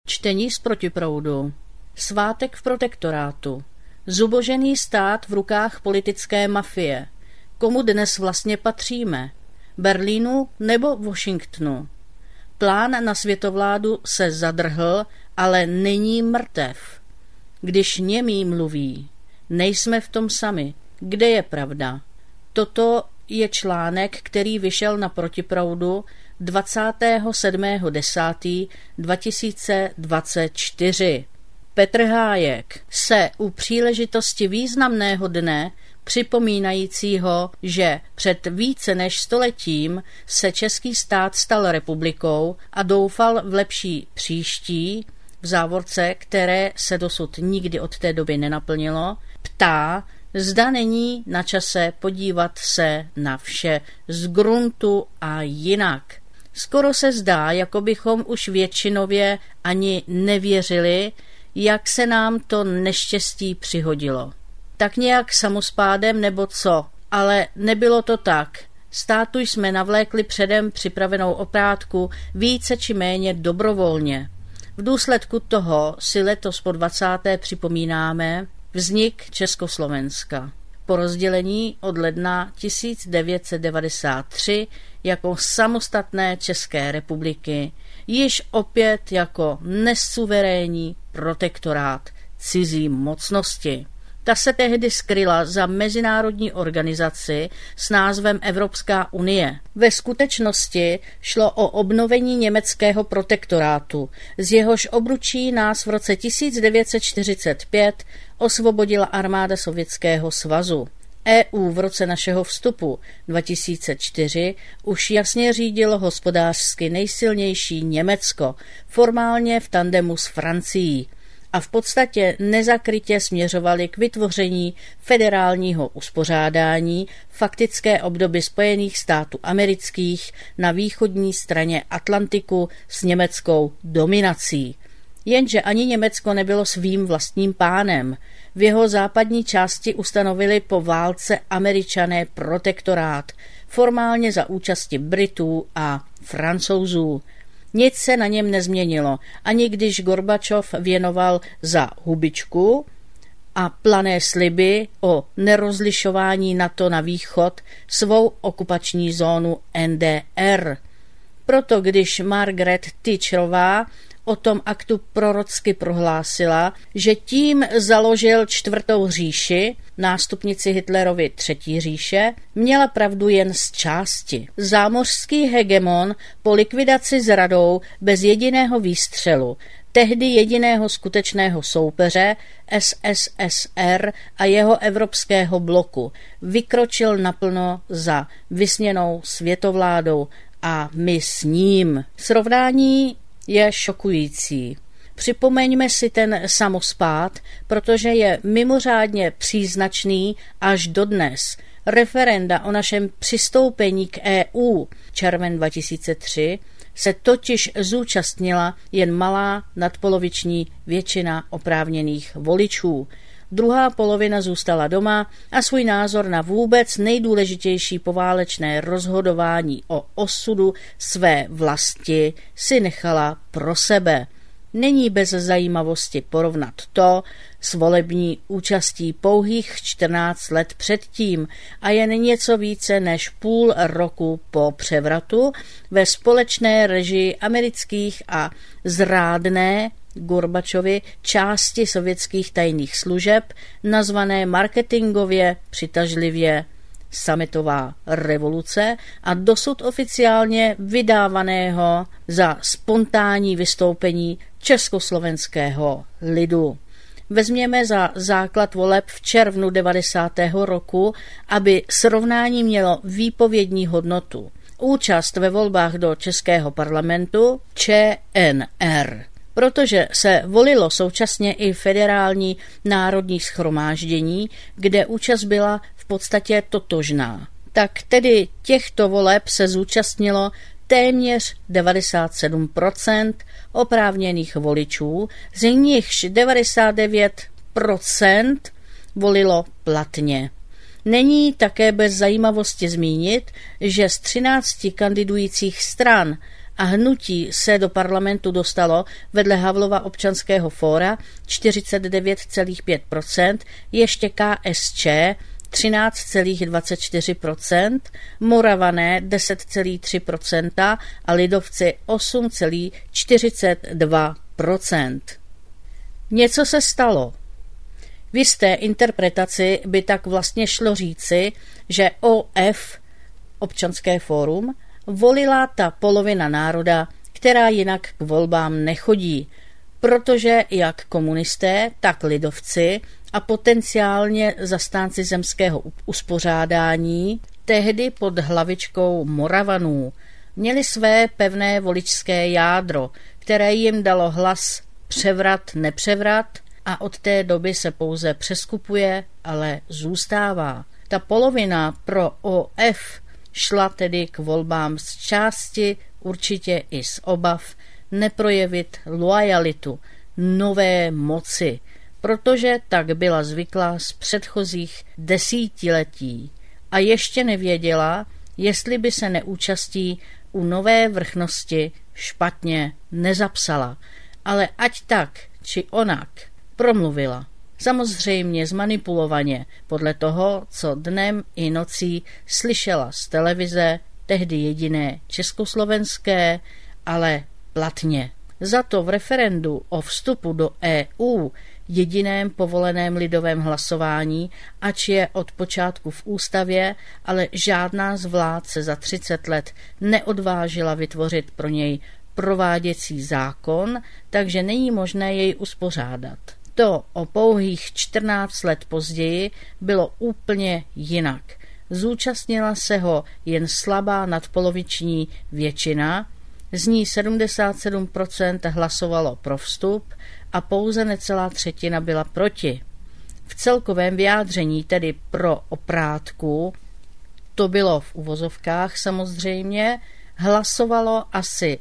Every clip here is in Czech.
Čtení z protiproudu. Svátek v protektorátu. Zubožený stát v rukách politické mafie. Komu dnes vlastně patříme? Berlínu nebo Washingtonu? Plán na světovládu se zadrhl, ale není mrtev. Když němí mluví, nejsme v tom sami. Kde je pravda? Toto je článek, který vyšel na protiproudu 27.10.2024. Petr Hájek se u příležitosti významného dne připomínajícího, že před více než stoletím se český stát stal republikou a doufal v lepší příští, v závorce, které se dosud nikdy od té doby nenaplnilo, ptá, zda není na čase podívat se na vše z gruntu a jinak. Skoro se zdá, jako bychom už většinově ani nevěřili, jak se nám to neštěstí přihodilo. Tak nějak samospádem nebo co, ale nebylo to tak. Státu jsme navlékli předem připravenou oprátku více či méně dobrovolně. V důsledku toho si letos po 20. připomínáme vznik Československa. Po rozdělení od ledna 1993 jako samostatné České republiky, již opět jako nesuverénní protektorát cizí mocnosti. Ta se tehdy skryla za mezinárodní organizaci s názvem Evropská unie. Ve skutečnosti šlo o obnovení německého protektorátu, z jehož obručí nás v roce 1945 osvobodila armáda Sovětského svazu. EU v roce našeho vstupu 2004 už jasně řídilo hospodářsky nejsilnější Německo, formálně v tandemu s Francií, a v podstatě nezakrytě směřovali k vytvoření federálního uspořádání faktické obdoby Spojených států amerických na východní straně Atlantiku s německou dominací. Jenže ani Německo nebylo svým vlastním pánem. V jeho západní části ustanovili po válce Američané protektorát, formálně za účasti Britů a Francouzů. Nic se na něm nezměnilo, ani když Gorbačov věnoval za hubičku a plané sliby o nerozlišování NATO na východ svou okupační zónu NDR. Proto když Margaret Thatcherová o tom aktu prorocky prohlásila, že tím založil čtvrtou říši, nástupnici Hitlerovy třetí říše, měla pravdu jen z části. Zámořský hegemon po likvidaci s radou bez jediného výstřelu, tehdy jediného skutečného soupeře SSSR a jeho evropského bloku, vykročil naplno za vysněnou světovládou a my s ním. Srovnání je šokující. Připomeňme si ten samospád, protože je mimořádně příznačný až dodnes. Referenda o našem přistoupení k EU červen 2003 se totiž zúčastnila jen malá nadpoloviční většina oprávněných voličů. Druhá polovina zůstala doma a svůj názor na vůbec nejdůležitější poválečné rozhodování o osudu své vlasti si nechala pro sebe. Není bez zajímavosti porovnat to s volební účastí pouhých 14 let předtím a jen něco více než půl roku po převratu ve společné režii amerických a zrádné Gorbačovy části sovětských tajných služeb, nazvané marketingově přitažlivě sametová revoluce a dosud oficiálně vydávaného za spontánní vystoupení československého lidu. Vezměme za základ voleb v červnu 90. roku, aby srovnání mělo výpovědní hodnotu. Účast ve volbách do Českého parlamentu ČNR. Protože se volilo současně i federální národní shromáždění, kde účast byla v podstatě totožná. Tak tedy těchto voleb se zúčastnilo téměř 97% oprávněných voličů, z nichž 99% volilo platně. Není také bez zajímavosti zmínit, že z 13 kandidujících stran a hnutí se do parlamentu dostalo vedle Havlova Občanského fóra 49,5%, ještě KSČ 13,24%, Moravané 10,3% a lidovci 8,42%. Něco se stalo. V jisté interpretaci by tak vlastně šlo říci, že OF, Občanské fórum, volila ta polovina národa, která jinak k volbám nechodí, protože jak komunisté, tak lidovci a potenciálně zastánci zemského uspořádání tehdy pod hlavičkou Moravanů měli své pevné voličské jádro, které jim dalo hlas převrat, nepřevrat, a od té doby se pouze přeskupuje, ale zůstává. Ta polovina pro OF šla tedy k volbám z části, určitě i z obav, neprojevit loajalitu nové moci, protože tak byla zvyklá z předchozích desítiletí a ještě nevěděla, jestli by se neúčastí u nové vrchnosti špatně nezapsala, ale ať tak či onak promluvila. Samozřejmě zmanipulovaně podle toho, co dnem i nocí slyšela z televize, tehdy jediné československé, ale platně. Za to v referendu o vstupu do EU, jediném povoleném lidovém hlasování, ač je od počátku v ústavě, ale žádná z vlád se za 30 let neodvážila vytvořit pro něj prováděcí zákon, takže není možné jej uspořádat. To o pouhých 14 let později bylo úplně jinak. Zúčastnila se ho jen slabá nadpoloviční většina, z ní 77% hlasovalo pro vstup a pouze necelá třetina byla proti. V celkovém vyjádření, tedy pro oprátku, to bylo v uvozovkách samozřejmě, hlasovalo asi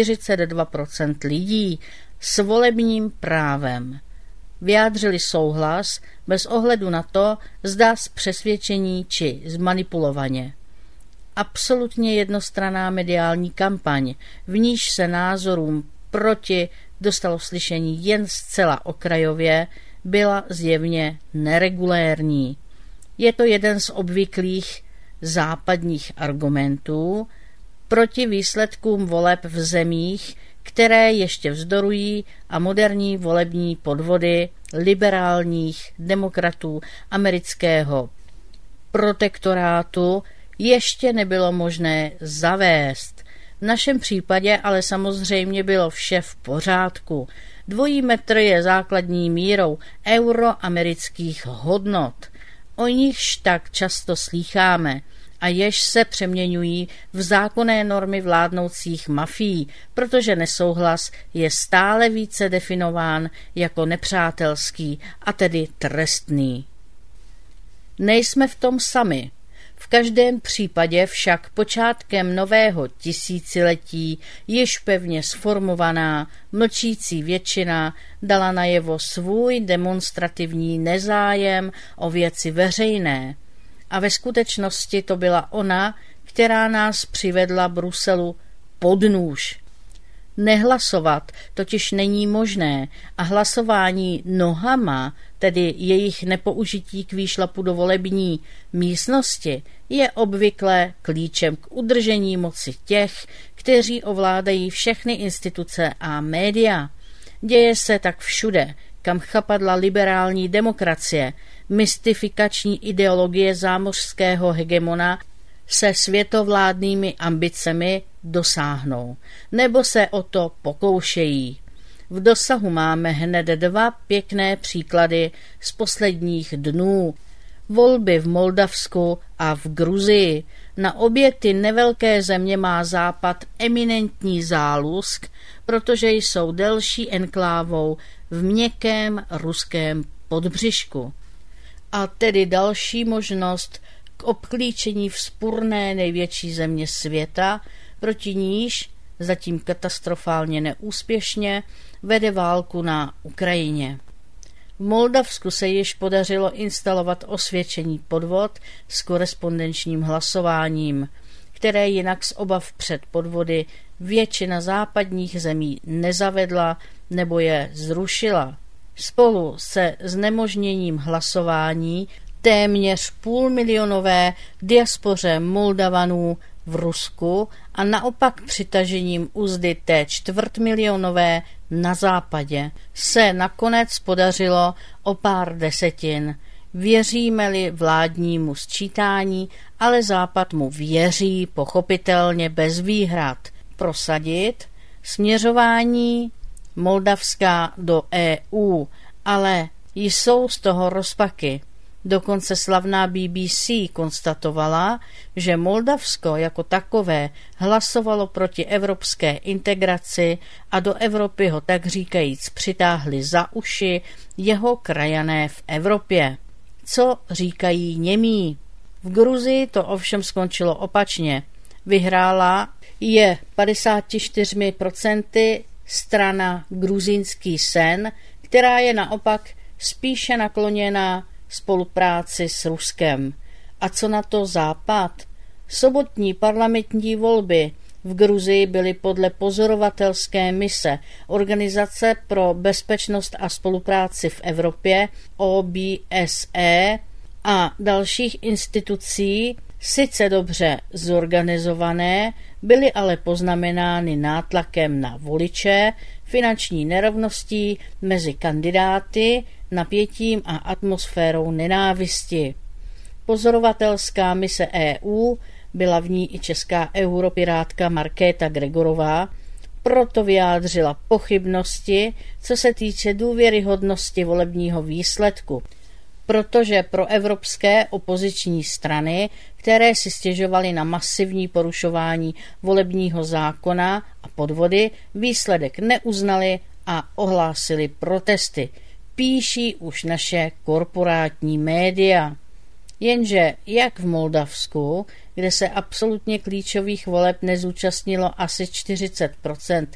42% lidí s volebním právem. Vyjádřili souhlas bez ohledu na to, zda z přesvědčení či zmanipulovaně. Absolutně jednostranná mediální kampaň, v níž se názorům proti dostalo slyšení jen zcela okrajově, byla zjevně neregulérní. Je to jeden z obvyklých západních argumentů proti výsledkům voleb v zemích, které ještě vzdorují a moderní volební podvody liberálních demokratů amerického protektorátu ještě nebylo možné zavést. V našem případě ale samozřejmě bylo vše v pořádku. Dvojí metr je základní mírou euroamerických hodnot. O nichž tak často slýcháme a jež se přeměňují v zákonné normy vládnoucích mafií, protože nesouhlas je stále více definován jako nepřátelský a tedy trestný. Nejsme v tom sami. V každém případě však počátkem nového tisíciletí již pevně sformovaná mlčící většina dala najevo svůj demonstrativní nezájem o věci veřejné. A ve skutečnosti to byla ona, která nás přivedla Bruselu pod nůž. Nehlasovat totiž není možné a hlasování nohama, tedy jejich nepoužití k výšlapu do volební místnosti, je obvykle klíčem k udržení moci těch, kteří ovládají všechny instituce a média. Děje se tak všude, kam chapadla liberální demokracie, mystifikační ideologie zámořského hegemona se světovládnými ambicemi dosáhnou, nebo se o to pokoušejí. V dosahu máme hned dva pěkné příklady z posledních dnů. Volby v Moldavsku a v Gruzii. Na obě ty nevelké země má Západ eminentní zálusk, protože jsou delší enklávou v měkkém ruském podbřišku. A tedy další možnost k obklíčení vzpurné největší země světa, proti níž, zatím katastrofálně neúspěšně, vede válku na Ukrajině. V Moldavsku se již podařilo instalovat osvědčený podvod s korespondenčním hlasováním, které jinak z obav před podvody většina západních zemí nezavedla nebo je zrušila. Spolu se znemožněním hlasování téměř půlmilionové diaspoře Moldavanů v Rusku a naopak přitažením uzdy té čtvrtmilionové na západě se nakonec podařilo o pár desetin. Věříme-li vládnímu sčítání, ale Západ mu věří pochopitelně bez výhrad, prosadit směřování Moldavska do EU, ale jsou z toho rozpaky. Dokonce slavná BBC konstatovala, že Moldavsko jako takové hlasovalo proti evropské integraci a do Evropy ho tak říkajíc přitáhli za uši jeho krajané v Evropě. Co říkají němí? V Gruzii to ovšem skončilo opačně. Vyhrála je 54% strana Gruzínský sen, která je naopak spíše nakloněna spolupráci s Ruskem. A co na to Západ? Sobotní parlamentní volby v Gruzii byly podle pozorovatelské mise Organizace pro bezpečnost a spolupráci v Evropě OBSE a dalších institucí sice dobře zorganizované, byly ale poznamenány nátlakem na voliče, finanční nerovností mezi kandidáty, napětím a atmosférou nenávisti. Pozorovatelská mise EU, byla v ní i česká europirátka Markéta Gregorová, proto vyjádřila pochybnosti, co se týče důvěryhodnosti volebního výsledku, protože pro evropské opoziční strany, které si stěžovaly na masivní porušování volebního zákona a podvody, výsledek neuznali a ohlásili protesty, píší už naše korporátní média. Jenže jak v Moldavsku, kde se absolutně klíčových voleb nezúčastnilo asi 40%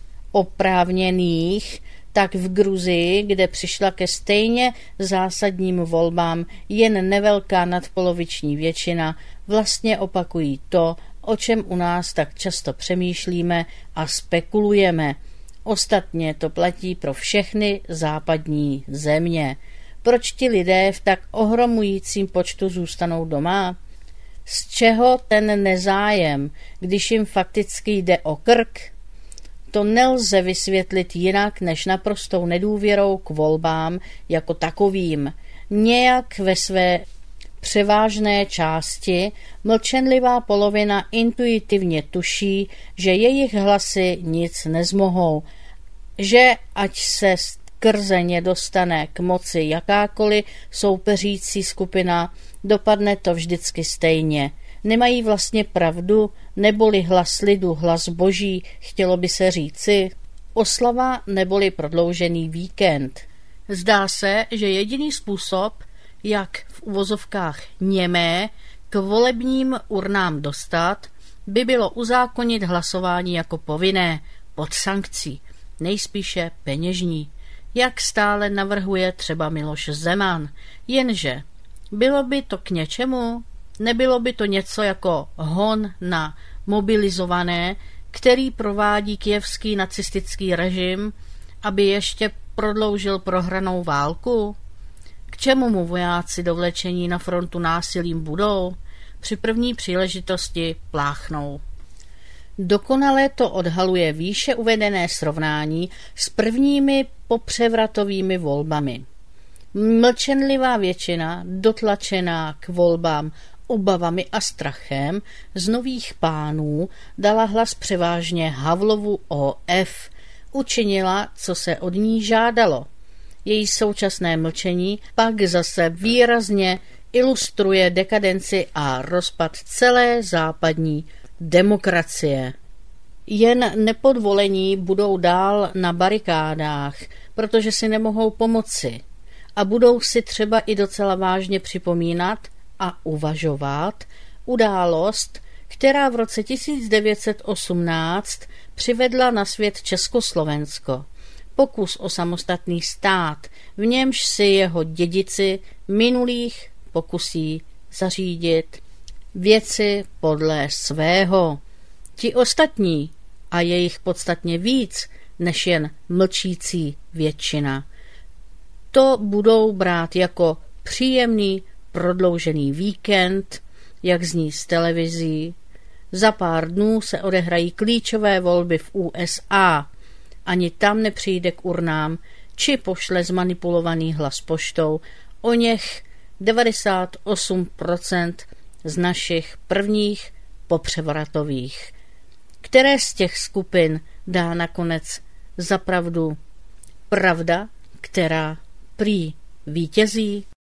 oprávněných, tak v Gruzii, kde přišla ke stejně zásadním volbám jen nevelká nadpoloviční většina, vlastně opakují to, o čem u nás tak často přemýšlíme a spekulujeme. Ostatně to platí pro všechny západní země. Proč ti lidé v tak ohromujícím počtu zůstanou doma? Z čeho ten nezájem, když jim fakticky jde o krk? To nelze vysvětlit jinak než naprostou nedůvěrou k volbám jako takovým. Nějak ve své převážné části mlčenlivá polovina intuitivně tuší, že jejich hlasy nic nezmohou, že ať se skrze ně dostane k moci jakákoliv soupeřící skupina, dopadne to vždycky stejně. Nemají vlastně pravdu, neboli hlas lidu, hlas boží, chtělo by se říci. Oslava neboli prodloužený víkend. Zdá se, že jediný způsob, jak v uvozovkách němé k volebním urnám dostat, by bylo uzákonit hlasování jako povinné, pod sankcí, nejspíše peněžní, jak stále navrhuje třeba Miloš Zeman. Jenže bylo by to k něčemu? Nebylo by to něco jako hon na mobilizované, který provádí kyjevský nacistický režim, aby ještě prodloužil prohranou válku? K čemu mu vojáci dovlečení na frontu násilím budou? Při první příležitosti pláchnou. Dokonale to odhaluje výše uvedené srovnání s prvními popřevratovými volbami. Mlčenlivá většina, dotlačená k volbám obavami a strachem z nových pánů, dala hlas převážně Havlovu OF, učinila, co se od ní žádalo. Její současné mlčení pak zase výrazně ilustruje dekadenci a rozpad celé západní demokracie. Jen nepodvolení budou dál na barikádách, protože si nemohou pomoci a budou si třeba i docela vážně připomínat a uvažovat událost, která v roce 1918 přivedla na svět Československo. Pokus o samostatný stát, v němž si jeho dědici minulých pokusí zařídit věci podle svého. Ti ostatní, a je jich podstatně víc než jen mlčící většina, to budou brát jako příjemný prodloužený víkend, jak zní z televizí. Za pár dnů se odehrají klíčové volby v USA. Ani tam nepřijde k urnám, či pošle zmanipulovaný hlas poštou oněch 98% z našich prvních popřevratových. Které z těch skupin dá nakonec za pravdu pravda, která prý vítězí?